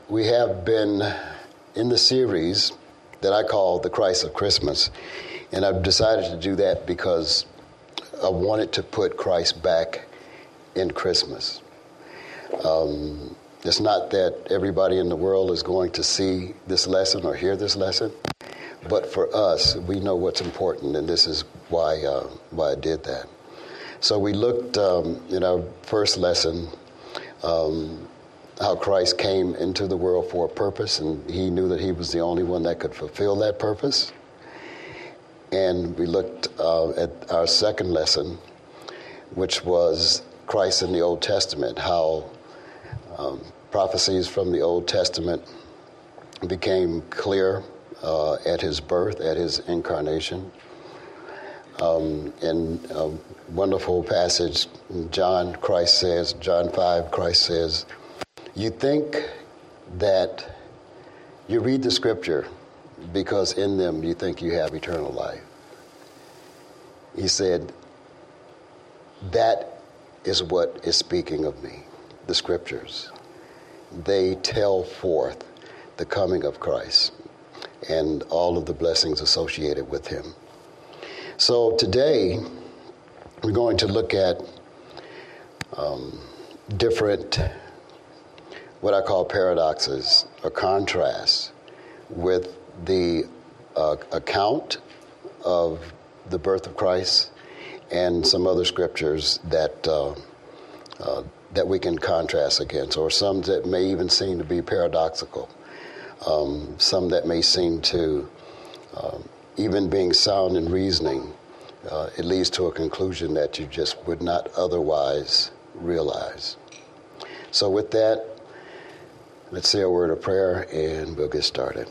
we have been in the series that I call The Christ of Christmas. And I've decided to do that because I wanted to put Christ back in Christmas. It's not that everybody in the world is going to see this lesson or hear this lesson, but for us, we know what's important, and this is why I did that. So we looked in our first lesson how Christ came into the world for a purpose, and he knew that he was the only one that could fulfill that purpose. And we looked at our second lesson, which was Christ in the Old Testament, how prophecies from the Old Testament became clear at his birth, at his incarnation. In a wonderful passage, John 5, Christ says, you think that you read the scripture because in them you think you have eternal life. He said, that is what is speaking of me, the scriptures. They tell forth the coming of Christ and all of the blessings associated with him. So today, we're going to look at different, what I call paradoxes or contrasts with the account of the birth of Christ and some other scriptures that we can contrast against, or some that may even seem to be paradoxical, some that may seem to, even being sound in reasoning, it leads to a conclusion that you just would not otherwise realize. So with that, let's say a word of prayer and we'll get started.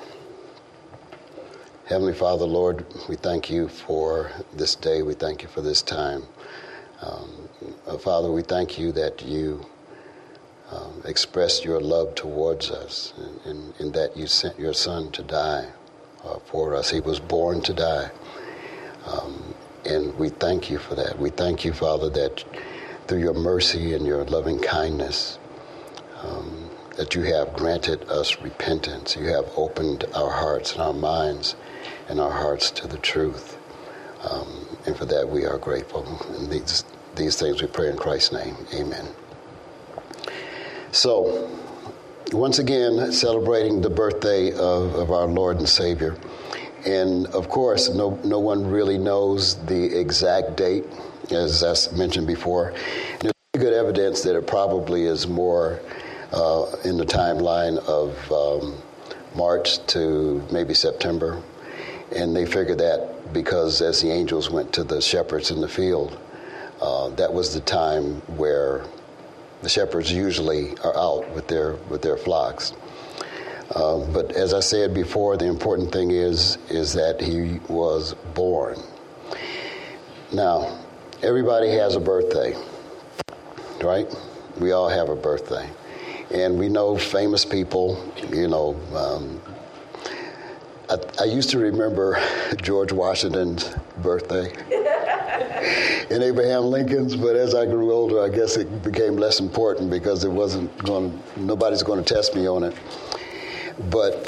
Heavenly Father, Lord, we thank you for this day. We thank you for this time. Father, we thank you that you expressed your love towards us and that you sent your Son to die for us. He was born to die. And we thank you for that. We thank you, Father, that through your mercy and your loving kindness, that you have granted us repentance. You have opened our hearts and our minds and our hearts to the truth. And for that we are grateful. And these things we pray in Christ's name. Amen. So, once again, celebrating the birthday of our Lord and Savior. And of course, no one really knows the exact date, as I mentioned before. And there's good evidence that it probably is more in the timeline of March to maybe September. And they figured that because as the angels went to the shepherds in the field, that was the time where the shepherds usually are out with their flocks. But as I said before, the important thing is that he was born. Now, everybody has a birthday, right? We all have a birthday. And we know famous people, I used to remember George Washington's birthday and Abraham Lincoln's, but as I grew older, I guess it became less important because nobody's going to test me on it. But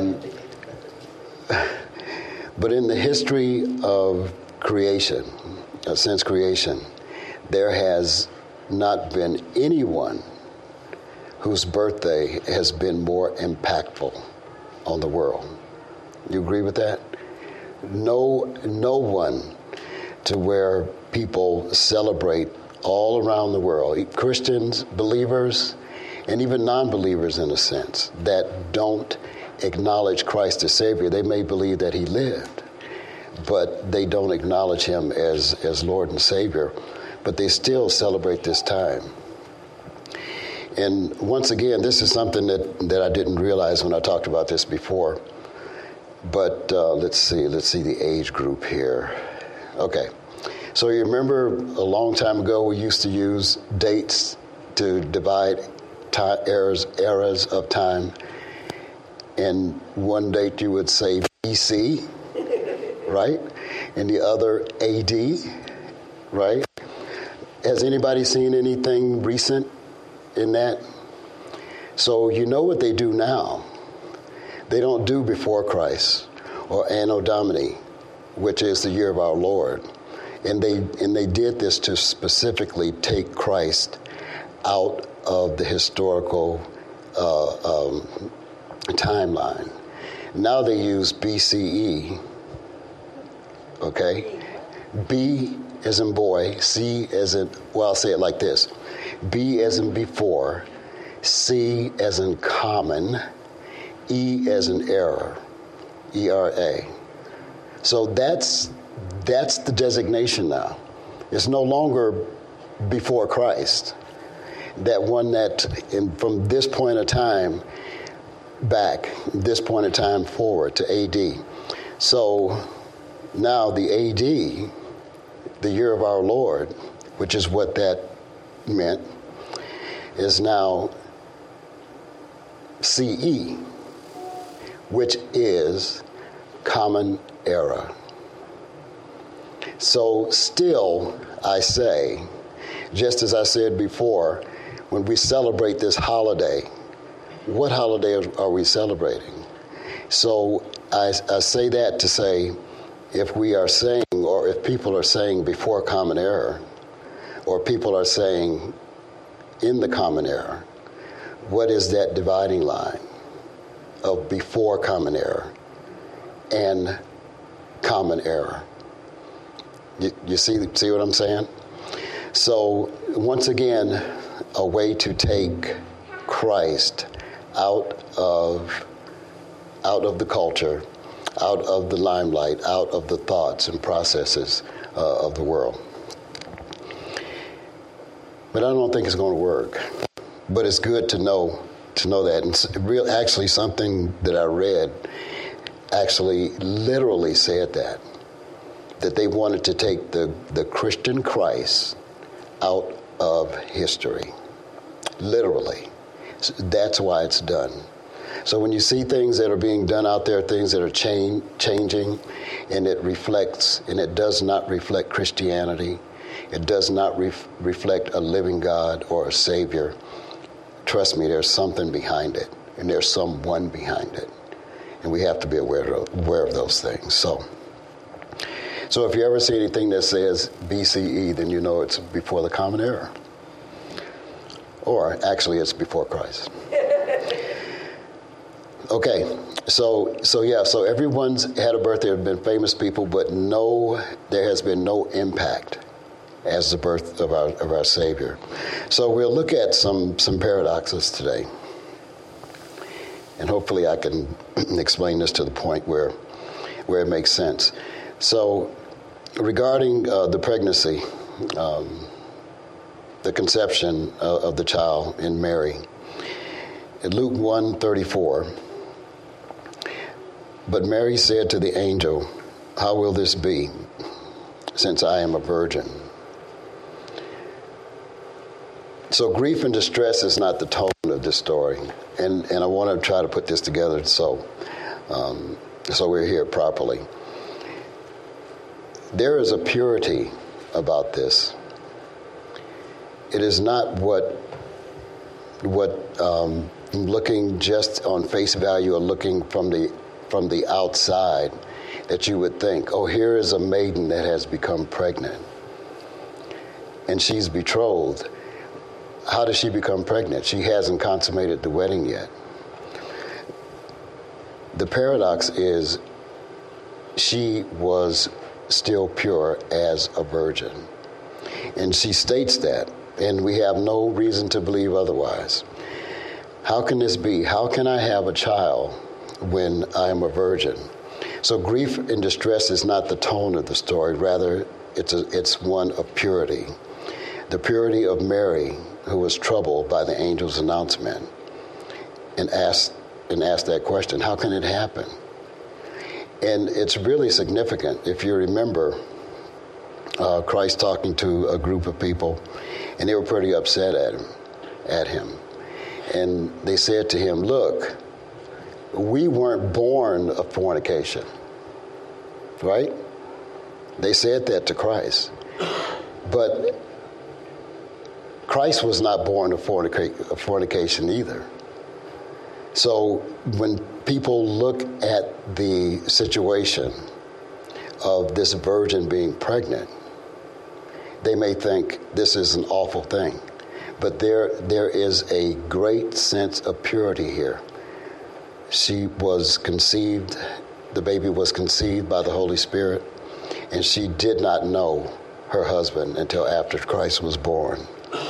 in the history of creation, since creation, there has not been anyone whose birthday has been more impactful on the world. You agree with that? No one to where people celebrate all around the world, Christians, believers, and even non-believers in a sense, that don't acknowledge Christ as Savior. They may believe that he lived, but they don't acknowledge him as Lord and Savior, but they still celebrate this time. And once again, this is something that I didn't realize when I talked about this before. But let's see the age group here. Okay, so you remember a long time ago we used to use dates to divide eras of time. And one date you would say BC, right? And the other AD, right? Has anybody seen anything recent in that? So you know what they do now. They don't do before Christ or Anno Domini, which is the year of our Lord. And they did this to specifically take Christ out of the historical timeline. Now they use BCE, okay? B as in boy, C as in, well, I'll say it like this. B as in before, C as in common, E as in error, ERA. So that's the designation now. It's no longer before Christ. That one that from this point of time back, this point of time forward to AD. So now the AD, the year of our Lord, which is what that meant, is now CE, which is Common Era. So still, I say, just as I said before, when we celebrate this holiday, what holiday are we celebrating? So I say that to say, if we are saying, or if people are saying before Common Era, or people are saying in the Common Era, what is that dividing line of before Common Era and Common Era? You see what I'm saying? So once again, a way to take Christ out of the culture, out of the limelight, out of the thoughts and processes of the world. But I don't think it's going to work. But it's good to know that. And actually, something that I read actually literally said that they wanted to take the Christian Christ out of history. Literally. So that's why it's done. So when you see things that are being done out there, things that are changing, and it reflects, and it does not reflect Christianity, it does not reflect a living God or a Savior, trust me, there's something behind it, and there's someone behind it. And we have to be aware of those things. So if you ever see anything that says BCE, then you know it's before the Common Era. Or actually, it's before Christ. Okay, so everyone's had a birthday. There have been famous people, but there has been no impact as the birth of our Savior. So we'll look at some paradoxes today, and hopefully I can explain this to the point where it makes sense. So regarding the pregnancy, the conception of the child in Mary, in Luke 1:34. But Mary said to the angel, "How will this be, since I am a virgin?" So grief and distress is not the tone of this story. And I want to try to put this together so we're here properly. There is a purity about this. It is not what looking just on face value or looking from the outside that you would think, oh, here is a maiden that has become pregnant and she's betrothed. How does she become pregnant? She hasn't consummated the wedding yet. The paradox is she was still pure as a virgin. And she states that, and we have no reason to believe otherwise. How can this be? How can I have a child when I am a virgin? So grief and distress is not the tone of the story. Rather, it's one of purity. The purity of Mary, who was troubled by the angel's announcement and asked that question, how can it happen? And it's really significant. If you remember Christ talking to a group of people, and they were pretty upset at him. And they said to him, look, we weren't born of fornication, right? They said that to Christ. But Christ was not born of fornication either. So when people look at the situation of this virgin being pregnant, they may think this is an awful thing. But there is a great sense of purity here. She was conceived, the baby was conceived by the Holy Spirit, and she did not know her husband until after Christ was born.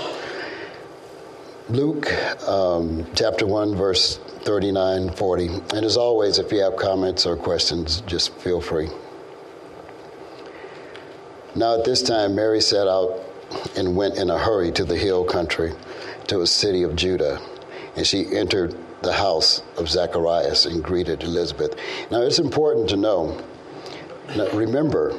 Luke chapter 1, verse 39, 40. And as always, if you have comments or questions, just feel free. Now at this time, Mary set out and went in a hurry to the hill country, to a city of Judah. And she entered the house of Zacharias and greeted Elizabeth. Now it's important to know, remember,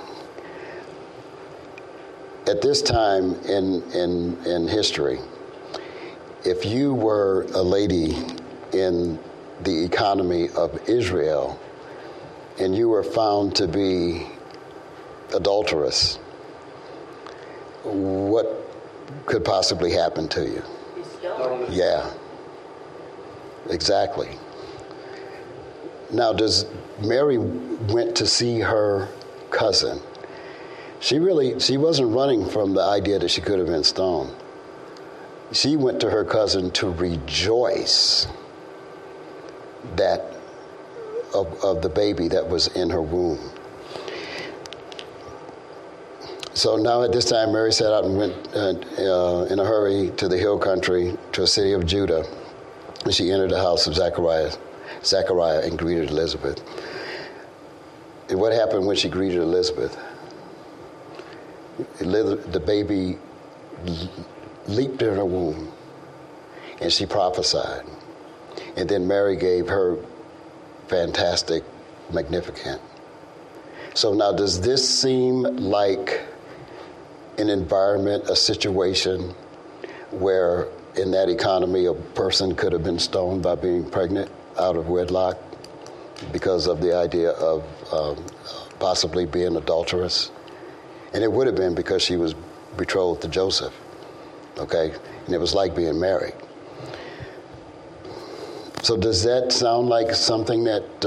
at this time in history, if you were a lady in the economy of Israel and you were found to be adulterous, what could possibly happen to you? Yeah, exactly. Now, Mary went to see her cousin. She wasn't running from the idea that she could have been stoned. She went to her cousin to rejoice of the baby that was in her womb. So now at this time, Mary set out and went in a hurry to the hill country, to a city of Judah. And she entered the house of Zachariah and greeted Elizabeth. And what happened when she greeted Elizabeth? The baby leaped in her womb, and she prophesied. And then Mary gave her fantastic Magnificat. So now, does this seem like an environment, a situation where in that economy a person could have been stoned by being pregnant out of wedlock because of the idea of possibly being adulterous? And it would have been because she was betrothed to Joseph, okay? And it was like being married. So does that sound like something that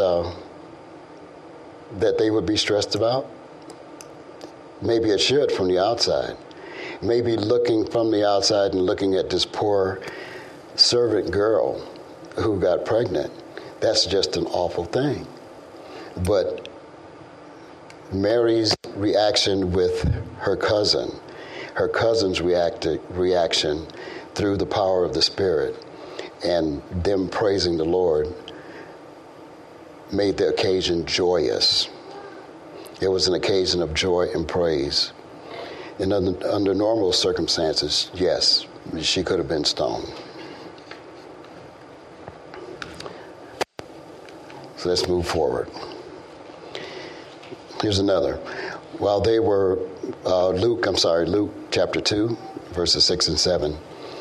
they would be stressed about? Maybe it should from the outside. Maybe looking from the outside and looking at this poor servant girl who got pregnant, that's just an awful thing. But Mary's reaction with her cousin's reaction through the power of the Spirit, and them praising the Lord, made the occasion joyous. It was an occasion of joy and praise. And under normal circumstances, yes, she could have been stoned. So let's move forward. Here's another. While they were, Luke chapter 2, verses 6 and 7.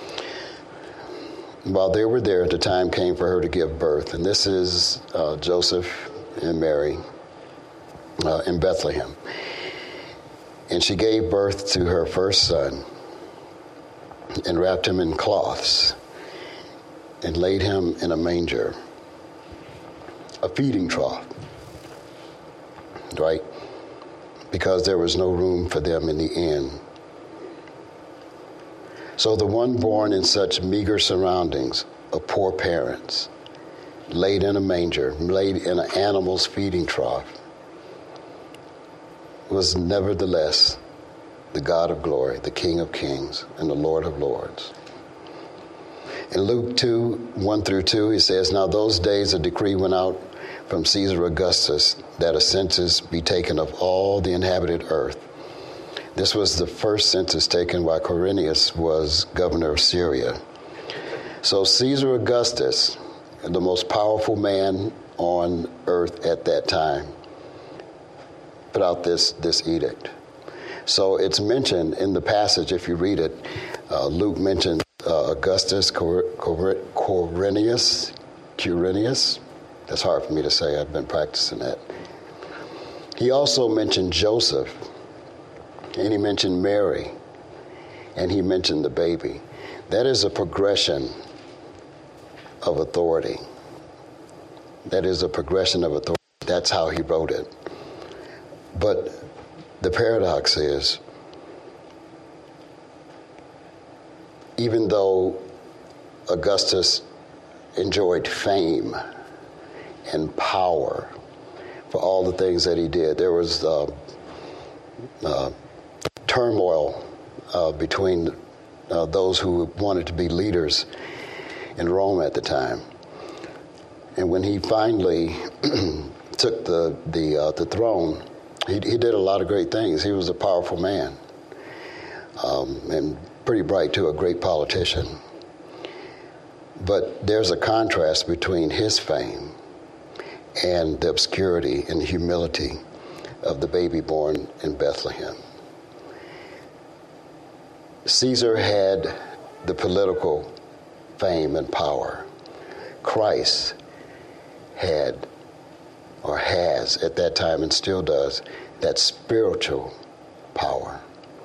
While they were there, the time came for her to give birth. And this is Joseph and Mary in Bethlehem. And she gave birth to her first son and wrapped him in cloths and laid him in a manger, a feeding trough, right? Because there was no room for them in the inn. So the one born in such meager surroundings of poor parents, laid in a manger, laid in an animal's feeding trough, was nevertheless the God of glory, the King of kings, and the Lord of lords. In Luke 2, 1 through 2, he says, Now those days a decree went out from Caesar Augustus that a census be taken of all the inhabited earth. This was the first census taken while Quirinius was governor of Syria. So Caesar Augustus, the most powerful man on earth at that time, put out this edict. So it's mentioned in the passage, if you read it, Luke mentions Augustus Quirinius. That's hard for me to say. I've been practicing that. He also mentioned Joseph, and he mentioned Mary, and he mentioned the baby. That is a progression of authority. That is a progression of authority. That's how he wrote it. But the paradox is, even though Augustus enjoyed fame and power for all the things that he did, there was turmoil between those who wanted to be leaders in Rome at the time. And when he finally took the throne, he did a lot of great things. He was a powerful man, and pretty bright too, a great politician. But there's a contrast between his fame and the obscurity and humility of the baby born in Bethlehem. Caesar had the political fame and power. Christ had, or has at that time and still does, that spiritual power.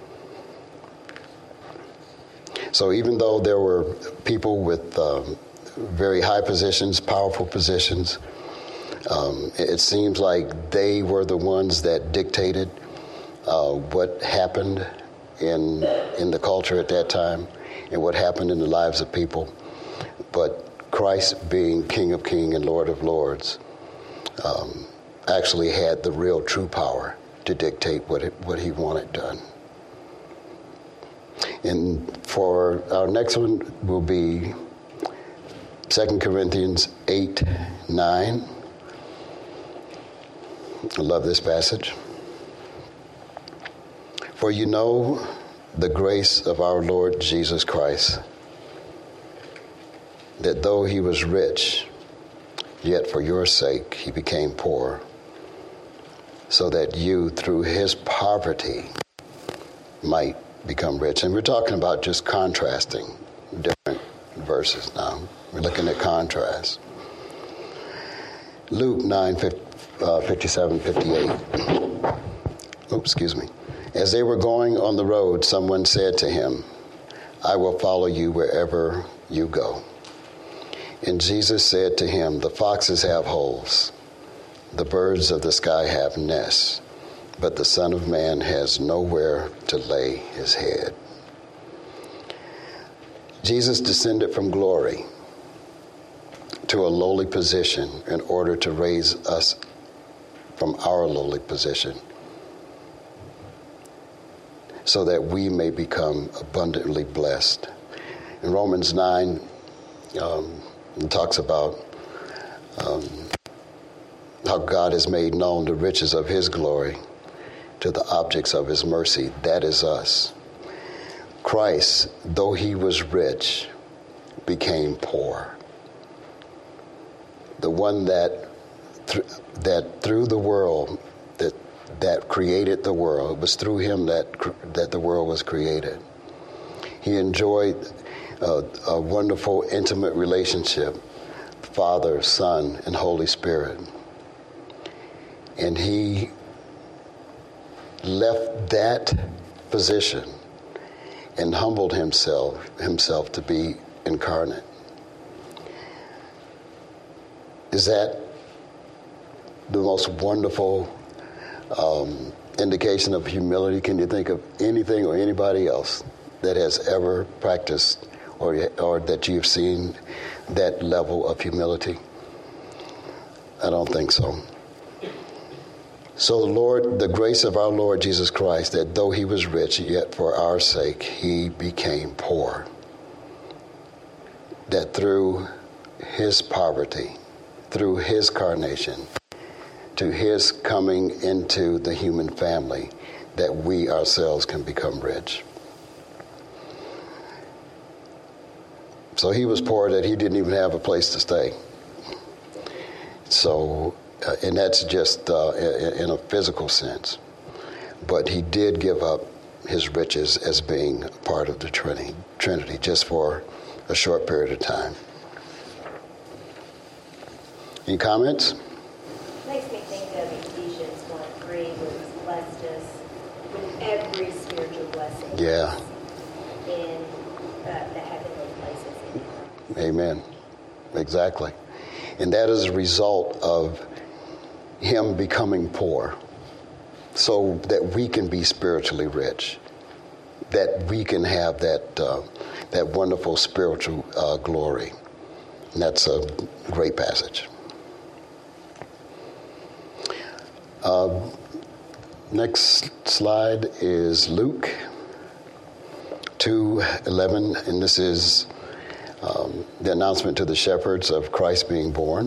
So even though there were people with very high positions, powerful positions, it seems like they were the ones that dictated what happened in the culture at that time and what happened in the lives of people. But Christ, being King of Kings and Lord of Lords, actually had the real true power to dictate what he wanted done. And for our next one will be 2 Corinthians 8:9. I love this passage. For you know the grace of our Lord Jesus Christ, that though he was rich, yet for your sake he became poor, so that you through his poverty might become rich. And we're talking about just contrasting different verses now. We're looking at contrast. Luke 9:57-58. Oops, excuse me. As they were going on the road, someone said to him, I will follow you wherever you go. And Jesus said to him, the foxes have holes, the birds of the sky have nests, but the Son of Man has nowhere to lay his head. Jesus descended from glory to a lowly position in order to raise us from our lowly position, so that we may become abundantly blessed. In Romans 9, it talks about how God has made known the riches of his glory to the objects of his mercy. That is us. Christ, though he was rich, became poor. The one that through the world, that created the world, it was through him that the world was created. He enjoyed a wonderful, intimate relationship, Father, Son, and Holy Spirit. And he left that position and humbled himself to be incarnate. Is that the most wonderful indication of humility? Can you think of anything or anybody else that has ever practiced or that you've seen that level of humility? I don't think so. So the grace of our Lord Jesus Christ, that though he was rich, yet for our sake he became poor. That through his poverty, through his carnation, to his coming into the human family, that we ourselves can become rich. So he was poor that he didn't even have a place to stay. So, and that's just in a physical sense. But he did give up his riches as being part of the Trinity just for a short period of time. Any comments? Makes me think of Ephesians 1:3, where he's blessed us with every spiritual blessing. Yeah. In the heavenly places. Amen. exactly. And that is a result of him becoming poor so that we can be spiritually rich, that we can have that wonderful spiritual glory. And that's a great passage. Next slide is Luke 2:11, and this is the announcement to the shepherds of Christ being born.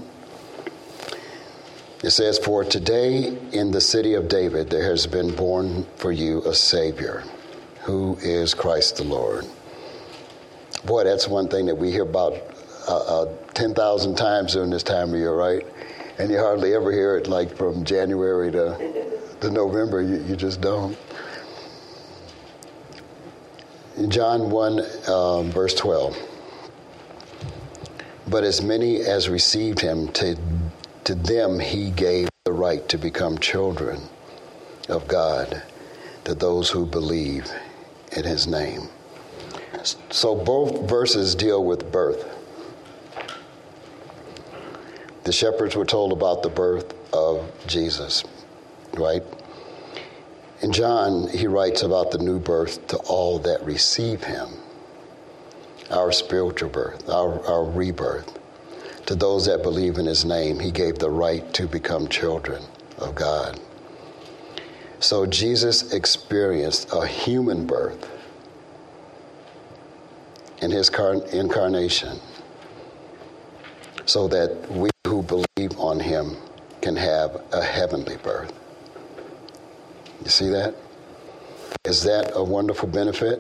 It says, "For today in the city of David there has been born for you a Savior, who is Christ the Lord." Boy, that's one thing that we hear about 10,000 times during this time of year, right? And you hardly ever hear it like from January to November. You just don't. In John 1, verse 12. "But as many as received him, to them he gave the right to become children of God, to those who believe in his name." So both verses deal with birth. The shepherds were told about the birth of Jesus, right? In John, he writes about the new birth to all that receive him, our spiritual birth, our rebirth. To those that believe in his name, he gave the right to become children of God. So Jesus experienced a human birth in his incarnation so that we who believe on him can have a heavenly birth. You see that? Is that a wonderful benefit?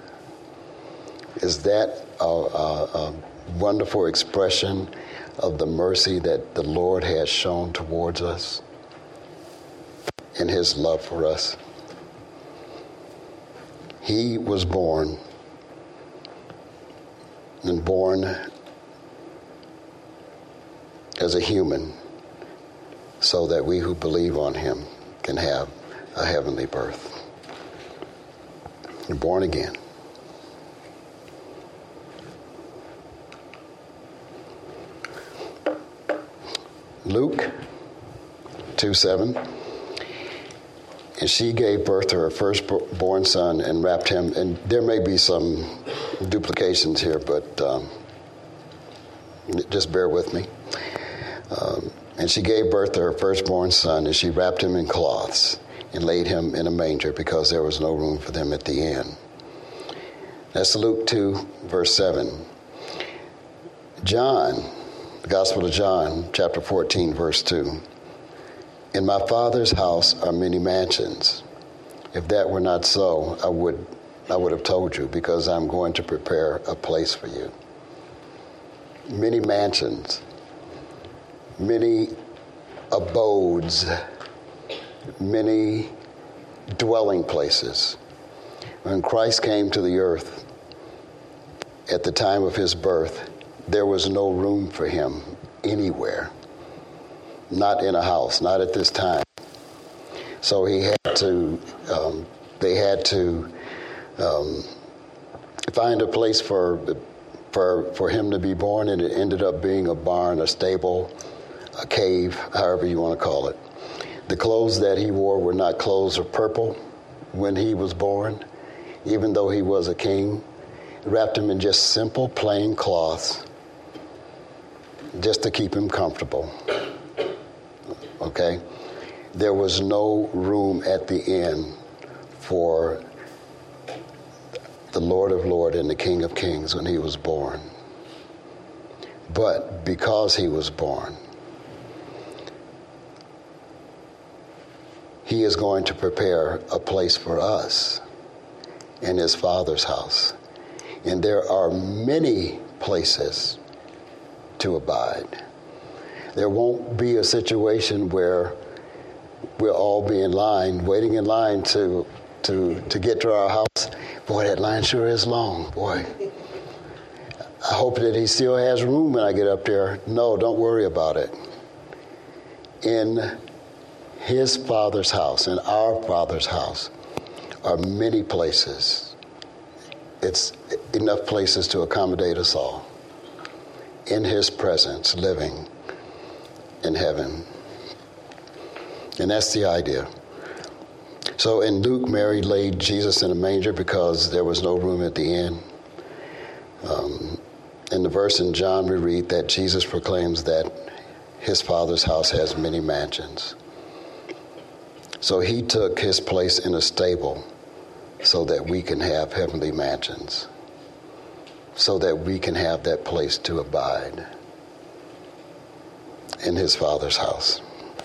Is that a wonderful expression of the mercy that the Lord has shown towards us in his love for us? He was born, and born as a human so that we who believe on him can have a heavenly birth. You're born again. Luke 2:7. "And she gave birth to her firstborn son and wrapped him," and there may be some duplications here, but just bear with me. "And she gave birth to her firstborn son, and she wrapped him in cloths and laid him in a manger because there was no room for them at the inn." That's Luke 2, verse 7. John, the Gospel of John, chapter 14, verse 2. "In my Father's house are many mansions. If that were not so, I would have told you, because I'm going to prepare a place for you." Many mansions, many abodes, many dwelling places. When Christ came to the earth at the time of his birth, there was no room for him anywhere. Not in a house, not at this time. So he had to, they had to find a place for him to be born, and it ended up being a barn, a stable, a cave, however you want to call it. The clothes that he wore were not clothes of purple when he was born, even though he was a king. Wrapped him in just simple, plain cloths, just to keep him comfortable. Okay? There was no room at the inn for the Lord of Lords and the King of Kings when he was born. But because he was born, he is going to prepare a place for us in his Father's house. And there are many places to abide. There won't be a situation where we'll all be in line, waiting in line to get to our house. Boy, that line sure is long, boy. I hope that he still has room when I get up there. No, don't worry about it. In his Father's house, in our Father's house, are many places. It's enough places to accommodate us all. in his presence, living in heaven. And that's the idea. So in Luke, Mary laid Jesus in a manger because there was no room at the inn. In the verse in John, we read that Jesus proclaims that his Father's house has many mansions. So he took his place in a stable so that we can have heavenly mansions, so that we can have that place to abide in his Father's house.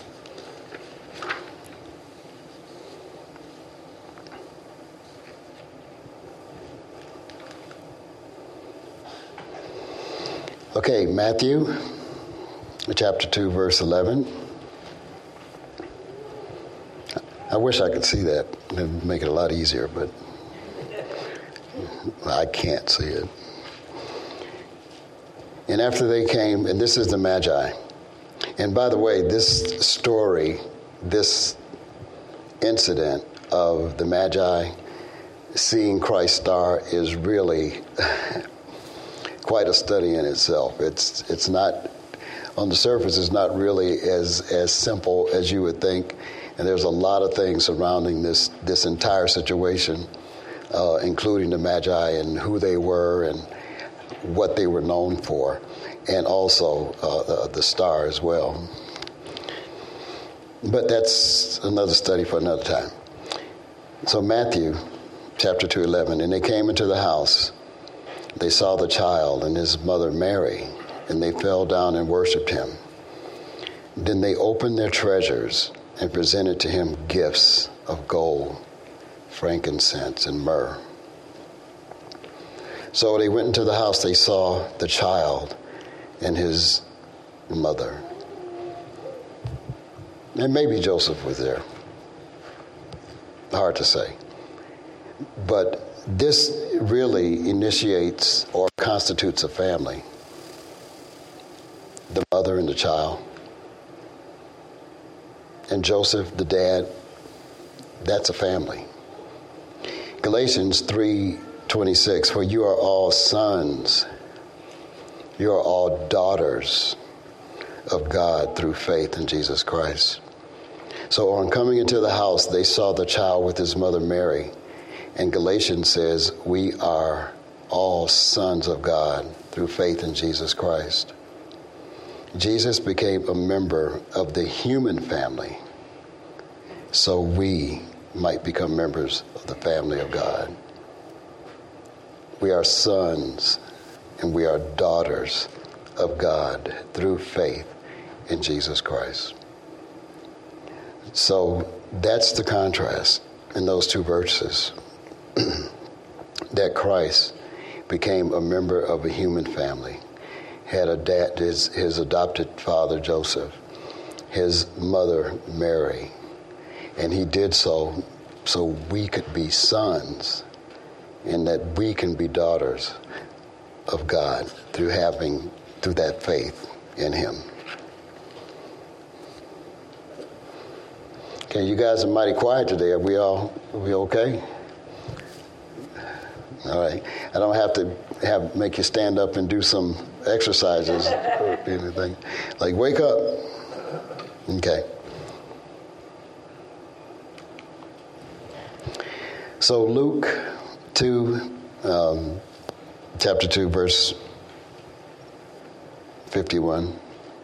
Okay, Matthew chapter 2, verse 11. I wish I could see that. It'd make it a lot easier, but I can't see it. And after they came, and this is the Magi. And by the way, this story, this incident of the Magi seeing Christ's star is really quite a study in itself. It's not, on the surface, it's not really as simple as you would think. And there's a lot of things surrounding this entire situation, including the Magi and who they were and what they were known for, and also the star as well. But that's another study for another time. So Matthew chapter 2:11, and they came into the house. They saw the child and his mother Mary, and they fell down and worshipped him. Then they opened their treasures and presented to him gifts of gold, frankincense, and myrrh. So they went into the house. They saw the child and his mother. And maybe Joseph was there. Hard to say. But this really initiates or constitutes a family. The mother and the child. And Joseph, the dad, that's a family. Galatians 3:26, for you are all sons, you are all daughters of God through faith in Jesus Christ. So on coming into the house, they saw the child with his mother Mary. And Galatians says, we are all sons of God through faith in Jesus Christ. Jesus became a member of the human family so we might become members of the family of God. We are sons and we are daughters of God through faith in Jesus Christ. So that's the contrast in those two verses. That Christ became a member of a human family, had a dad, his adopted father Joseph, his mother Mary, and he did so we could be sons and that we can be daughters of God through that faith in him. Okay, you guys are mighty quiet today. Are we okay? All right. I don't have to make you stand up and do some exercises or anything. Like, wake up. Okay. So Luke 2, chapter 2, verse 51.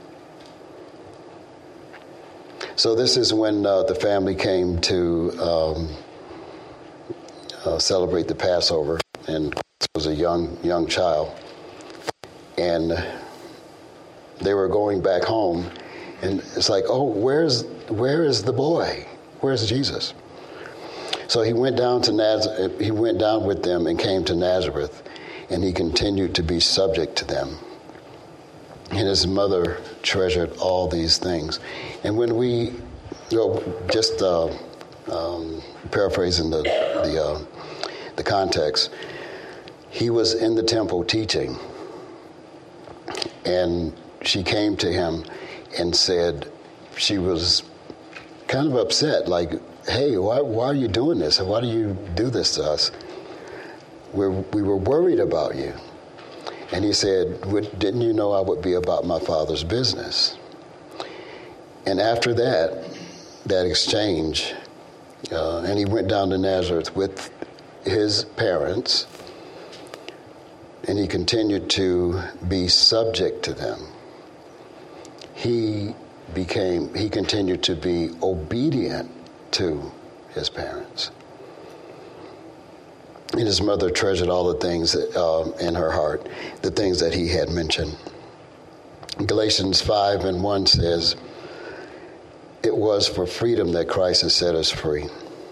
So this is when the family came to celebrate the Passover, and Christ was a young child, and they were going back home, and it's like, oh, where is the boy? Where's Jesus? So he went down to Nazareth. He went down with them and came to Nazareth, and he continued to be subject to them. And his mother treasured all these things. And when we, just paraphrasing the context, he was in the temple teaching, and she came to him and said she was kind of upset, like, hey, why are you doing this? Why do you do this to us? We were worried about you. And he said, didn't you know I would be about my Father's business? And after that exchange, and he went down to Nazareth with his parents, and he continued to be subject to them. He continued to be obedient to his parents. And his mother treasured all the things in her heart, the things that he had mentioned. Galatians 5:1 says, it was for freedom that Christ has set us free.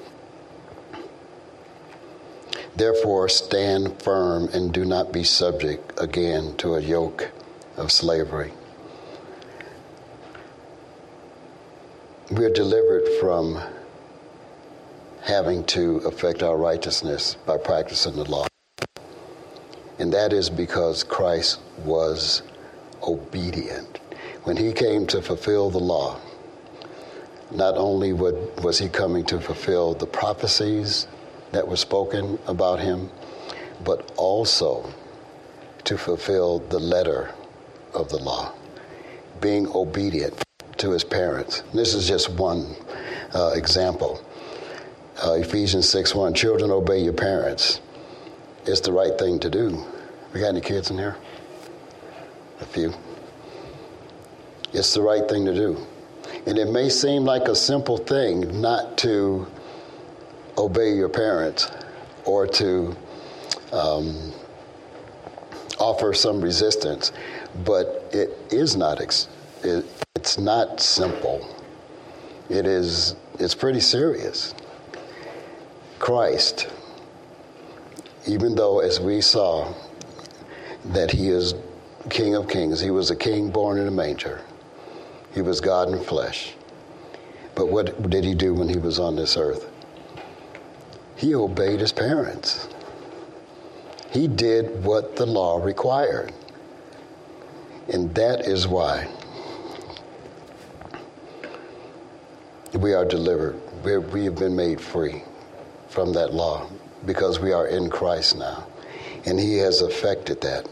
Therefore, stand firm and do not be subject again to a yoke of slavery. We are delivered from having to affect our righteousness by practicing the law. And that is because Christ was obedient. When he came to fulfill the law, not only was he coming to fulfill the prophecies that were spoken about him, but also to fulfill the letter of the law, being obedient to his parents. This is just one example. Ephesians 6:1, children, obey your parents. It's the right thing to do. We got any kids in here? A few. It's the right thing to do. And it may seem like a simple thing not to obey your parents or to offer some resistance, but it is not. It's not simple. It's pretty serious. Christ, even though as we saw that he is King of Kings, he was a king born in a manger. He was God in flesh. But what did he do when he was on this earth? He obeyed his parents. He did what the law required. And that is why we are delivered. We have been made free from that law because we are in Christ now. And he has affected that.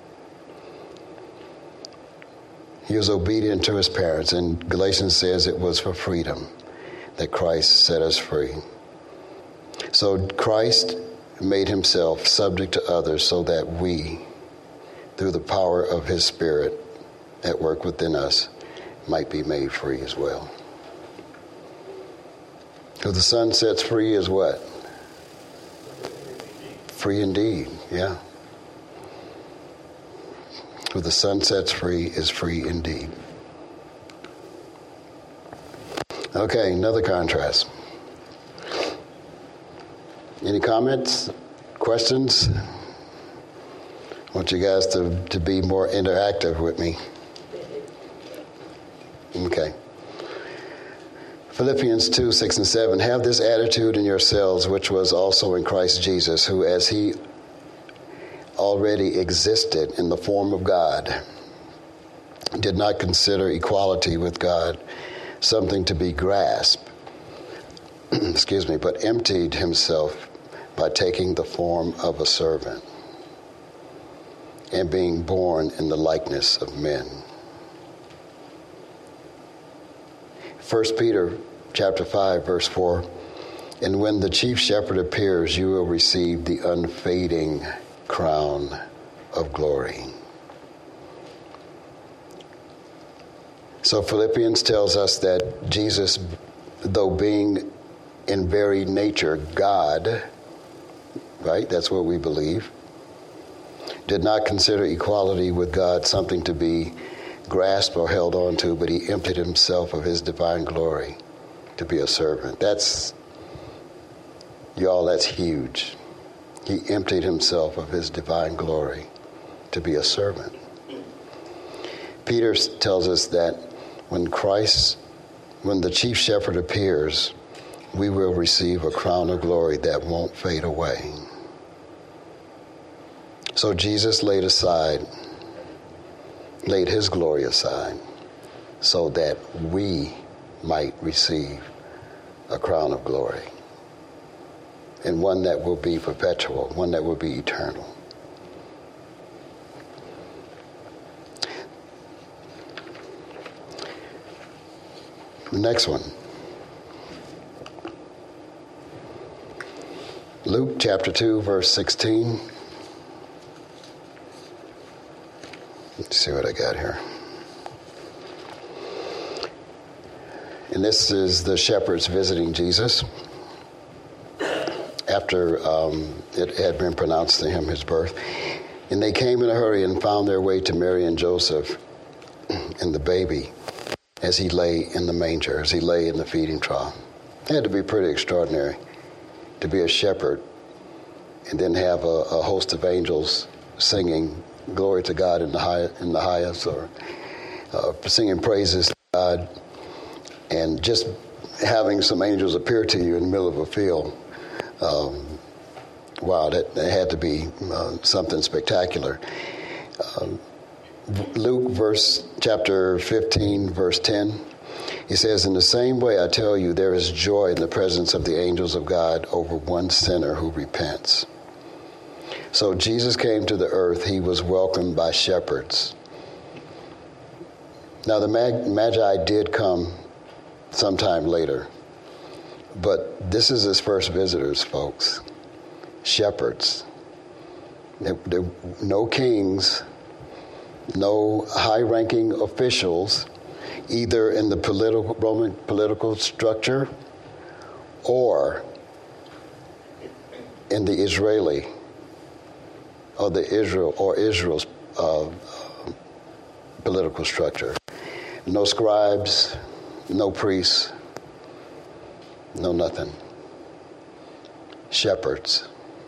He was obedient to his parents, and Galatians says it was for freedom that Christ set us free. So Christ made himself subject to others so that we, through the power of his Spirit at work within us, might be made free as well. Who the Son sets free is what? Free indeed, yeah. Who the Son sets free is free indeed. Okay, another contrast. Any comments, questions? I want you guys to be more interactive with me. Okay. Philippians 2:6-7. Have this attitude in yourselves, which was also in Christ Jesus, who as he already existed in the form of God, did not consider equality with God something to be grasped, but emptied himself by taking the form of a servant and being born in the likeness of men. 1 Peter chapter 5, verse 4, and when the chief shepherd appears, you will receive the unfading crown of glory. So Philippians tells us that Jesus, though being in very nature God, right, that's what we believe, did not consider equality with God something to be grasped or held on to, but he emptied himself of his divine glory to be a servant. That's huge. He emptied himself of his divine glory to be a servant. Peter tells us that when the chief shepherd appears, we will receive a crown of glory that won't fade away. So Jesus laid his glory aside so that we might receive a crown of glory. And one that will be perpetual, one that will be eternal. The next one. Luke chapter 2, verse 16. Let's see what I got here. And this is the shepherds visiting Jesus after it had been pronounced to him his birth. And they came in a hurry and found their way to Mary and Joseph and the baby as he lay in the manger, as he lay in the feeding trough. It had to be pretty extraordinary to be a shepherd and then have a host of angels singing glory to God in the highest, or singing praises to God, and just having some angels appear to you in the middle of a field. Wow, that had to be something spectacular. Luke chapter 15, verse 10, he says, "In the same way I tell you, there is joy in the presence of the angels of God over one sinner who repents." So Jesus came to the earth. He was welcomed by shepherds. Now the Magi did come sometime later, but this is his first visitors, folks. Shepherds. No kings, no high-ranking officials, either in the Roman political structure or in the Israeli or Israel's political structure. No scribes, no priests, no nothing. Shepherds.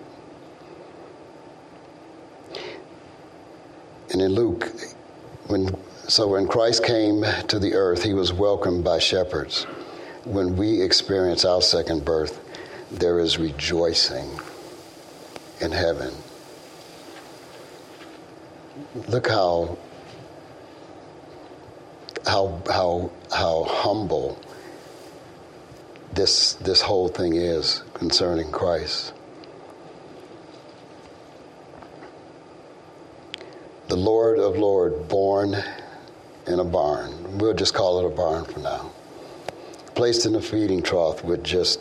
And in Luke, when Christ came to the earth, he was welcomed by shepherds. When we experience our second birth, there is rejoicing in heaven. Look how humble this whole thing is concerning Christ. The Lord of Lords, born in a barn. We'll just call it a barn for now. Placed in a feeding trough with just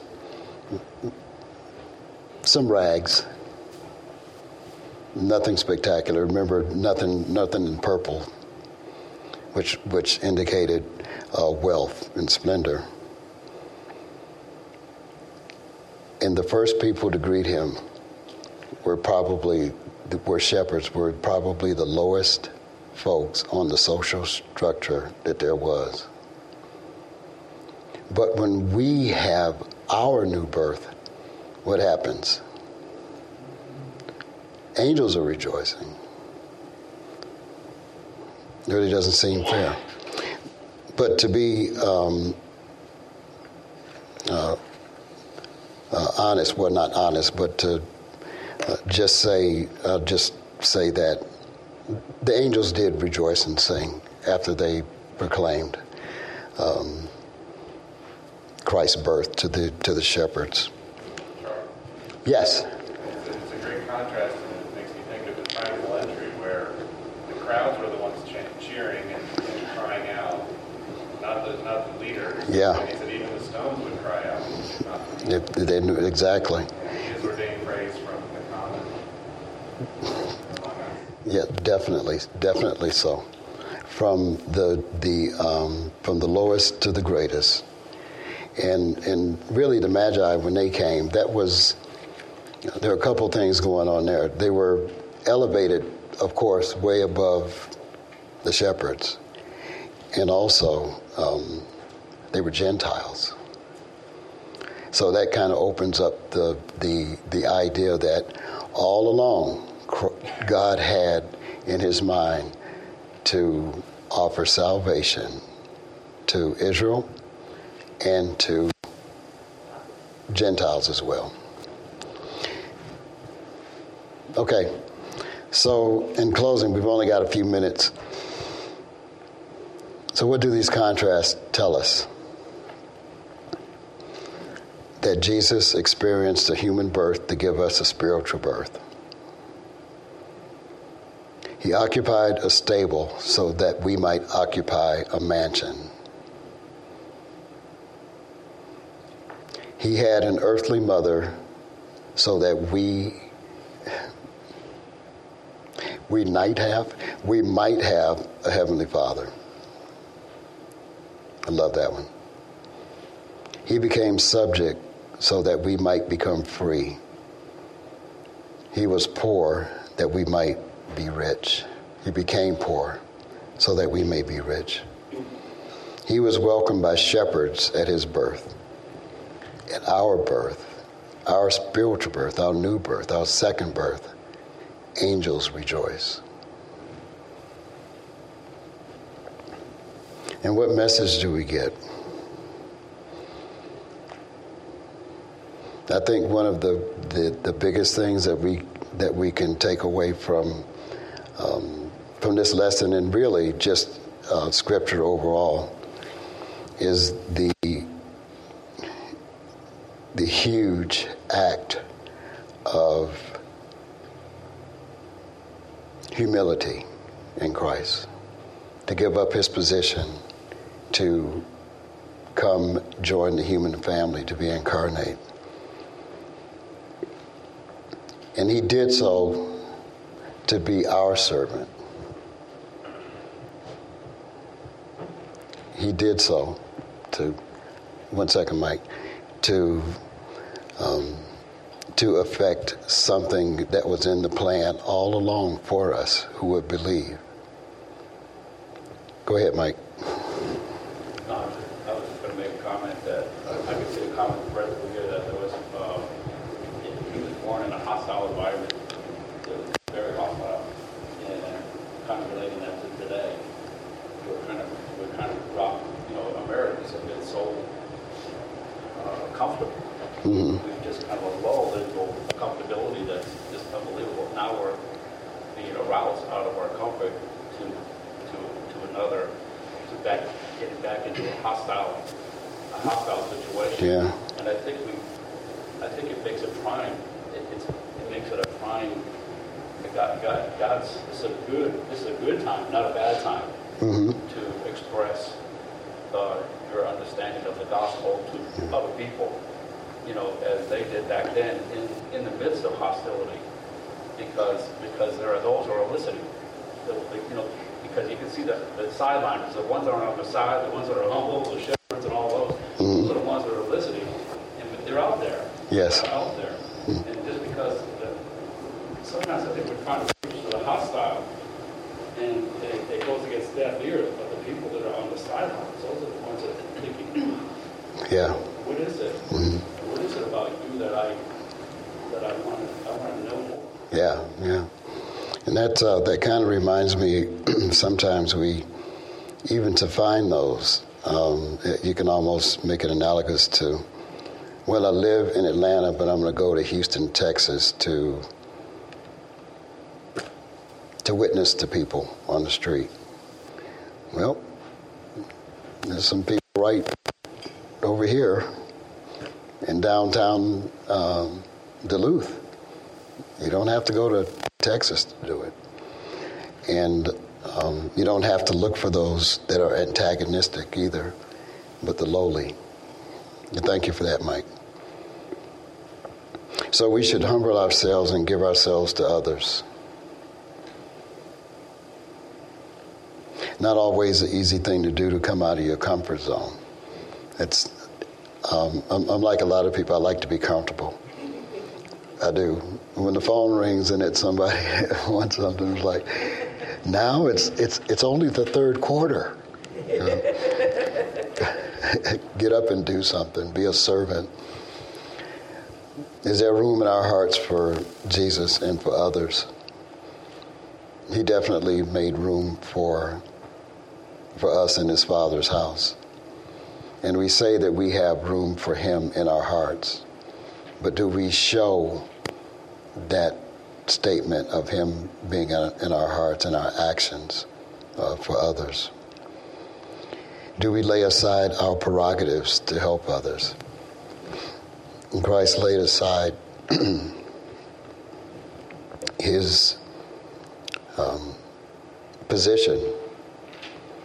some rags. Nothing spectacular. Remember, nothing in purple, which indicated wealth and splendor. And the first people to greet him were shepherds, were probably the lowest folks on the social structure that there was. But when we have our new birth, what happens? Angels are rejoicing. It really doesn't seem fair. But to be honest, well, not honest, but to just say that the angels did rejoice and sing after they proclaimed Christ's birth to the shepherds. Yes. It's a great contrast, and it makes me think of the triumphal entry where the crowds were the ones cheering and crying out, not the leaders. Yeah. And he said even the stones would cry out. They knew exactly. He has ordained praise from the common. Yeah, definitely so. From the lowest to the greatest, and really the Magi, when they came, there were a couple things going on there. They were elevated, of course, way above the shepherds, and also they were Gentiles. So that kind of opens up the idea that all along God had in his mind to offer salvation to Israel and to Gentiles as well. Okay, so in closing, we've only got a few minutes. So what do these contrasts tell us? That Jesus experienced a human birth to give us a spiritual birth. He occupied a stable so that we might occupy a mansion. He had an earthly mother so that we might have a heavenly Father. I love that one. He became subject so that we might become free. He was poor that we might be rich. He became poor so that we may be rich. He was welcomed by shepherds at his birth. At our birth, our spiritual birth, our new birth, our second birth, angels rejoice. And what message do we get? I think one of the biggest things that we can take away from this lesson, and really just Scripture overall, is the huge act of humility in Christ, to give up his position, to come join the human family, to be incarnate. And he did so to be our servant. He did so one second, Mike, to affect something that was in the plan all along for us who would believe. Go ahead, Mike. No, I was just going to make a comment that I could see a comment presently here that there was, he was born in a hostile environment. It was very hostile. And kind of relating that to today, we're kind of rocked. Americans have been so comfortable. Mm-hmm. We've just kind of lulled into a comfortability that's just unbelievable. Now we're being aroused out of our comfort to another, getting back into a hostile situation. Yeah. And I think it makes it prime. It makes it a prime. God's this is a good time, not a bad time, Mm-hmm. to express your understanding of the gospel to other people, as they did back then in the midst of hostility, because there are those who are listening, because you can see the sideliners, the ones that are on the side, the ones that are humble, the shepherds and all those, those are the ones that are listening, and they're out there. Yes. They're out there. And just because sometimes I think we're trying to preach to the hostile, and it goes against deaf ears, but the people that are on the sidelines, those are the ones that are thinking, Yeah. what is it? Mm-hmm. What is it about you that I want to know more? Yeah. And that kind of reminds me, sometimes even to find those, you can almost make it analogous to, well, I live in Atlanta, but I'm going to go to Houston, Texas to witness to people on the street. Well, there's some people right over here in downtown Duluth. You don't have to go to Texas to do it. And you don't have to look for those that are antagonistic either, but the lowly. And thank you for that, Mike. So we should humble ourselves and give ourselves to others. Not always an easy thing to do, to come out of your comfort zone. I'm like a lot of people. I like to be comfortable. I do. When the phone rings and it's somebody wants something, it's like, now it's only the third quarter. Get up and do something. Be a servant. Is there room in our hearts for Jesus and for others? He definitely made room for us in his Father's house. And we say that we have room for him in our hearts. But do we show that statement of him being in our hearts and our actions for others? Do we lay aside our prerogatives to help others? And Christ laid aside his position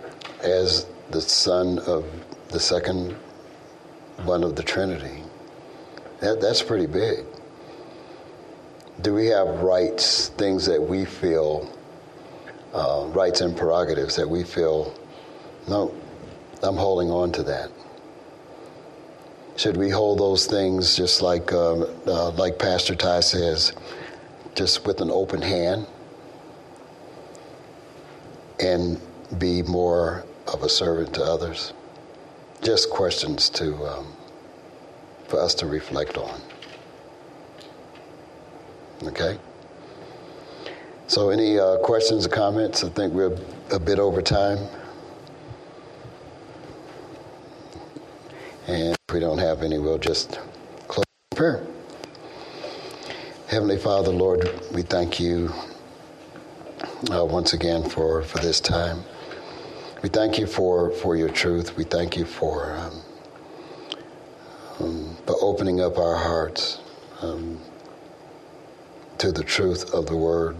as the Son of the second one of the Trinity, That's pretty big. Do we have rights, things that we feel, rights and prerogatives that we feel, no, I'm holding on to that? Should we hold those things just like Pastor Ty says, just with an open hand and be more of a servant to others? Just questions for us to reflect on. Okay? So any questions or comments? I think we're a bit over time. And if we don't have any, we'll just close in prayer. Heavenly Father, Lord, we thank you once again for this time. We thank you for your truth. We thank you for opening up our hearts to the truth of the Word,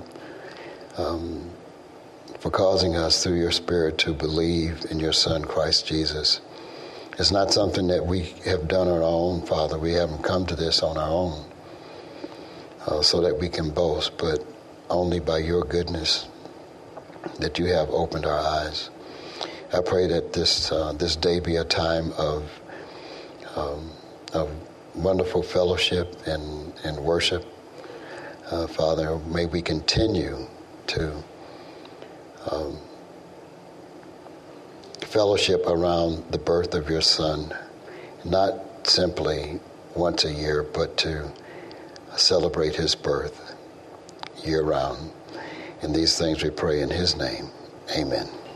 for causing us through your Spirit to believe in your Son, Christ Jesus. It's not something that we have done on our own, Father. We haven't come to this on our own so that we can boast, but only by your goodness that you have opened our eyes. I pray that this day be a time of wonderful fellowship and worship. Father, may we continue to fellowship around the birth of your Son, not simply once a year, but to celebrate his birth year-round. And these things we pray in his name. Amen.